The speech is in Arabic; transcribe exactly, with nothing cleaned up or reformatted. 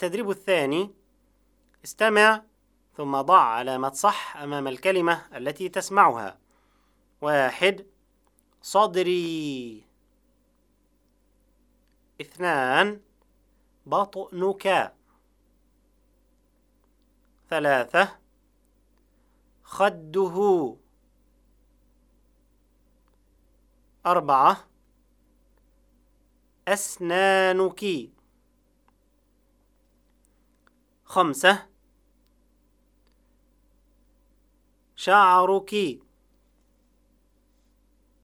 التدريب الثاني: استمع ثم ضع علامة صح أمام الكلمة التي تسمعها. واحد: صدري. اثنان: بطنك. ثلاثة: خده. أربعة: أسنانك. خمسة: شعرك.